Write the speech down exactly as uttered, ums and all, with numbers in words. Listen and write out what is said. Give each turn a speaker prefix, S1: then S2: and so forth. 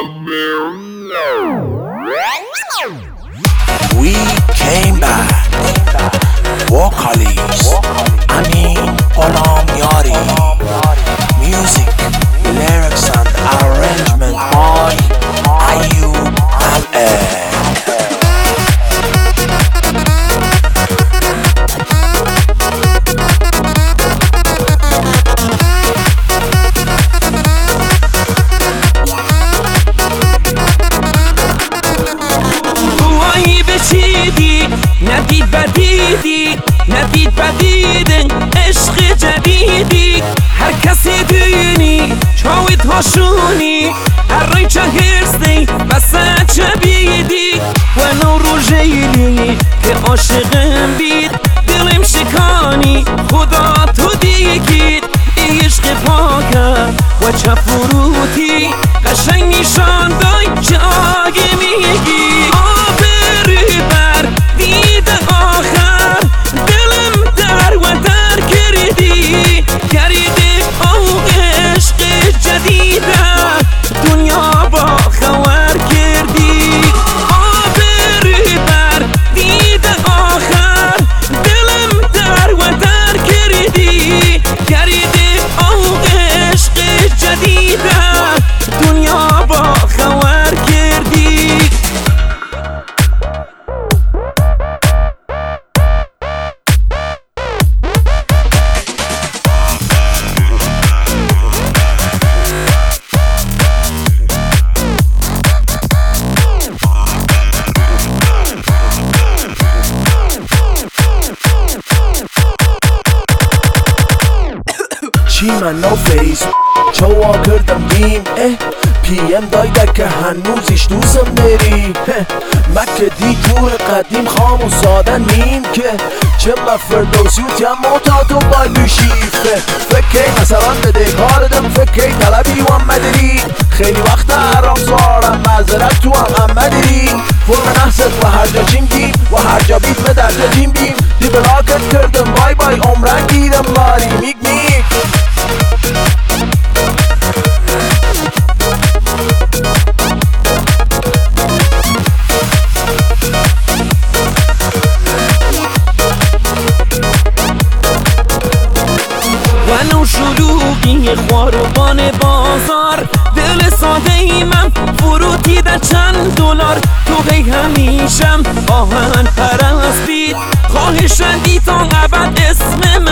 S1: We came back. Vocalist Amin Gholamyari. Music, lyrics and arrangement by Ayub Al-Ed.
S2: ندید بدیدی ندید بدیدن عشق جدیدی هر کسی دینی چاوید هاشونی هر ری چه هستی بسه چه بیدی و نورو جیلی که عاشقم بید دلم شکانی خدا تو دیگید ای عشق پاکه و چه فروتی قشنگ نشان دای چه آگه میگی آبری بر دید آخر دلم در و در کردی کردی او عشق جدیده دنیا با خبر کردی آبری بر دید آخر دلم در و در کردی کردی او عشق جدیده دنیا با خبر کردی
S1: چی من نو فیس چوا کردم دیم اه پی ام دایده که هنوزش دوزم داری مکه دی تور قدیم خام و ساده نیم که چه فردوسی و تیم موتاتو بالو شیفه فکر مثلا بده کاردم فکر طلبی و مدری خیلی وقت حرام سوارم معذرت تو هم هم مدری فرم نحست و هر جا چیم گیم و هر جا بیت به درجا جیم بیم دی بلاکت کردم بای بای عمرن گیرم باری میگ میگ
S2: ولو شلوغی خواروبان بازار دل ساده ای من فروتی در چند دلار تو هی همیشم آهن پرستید خواهشندی تا ابد اسم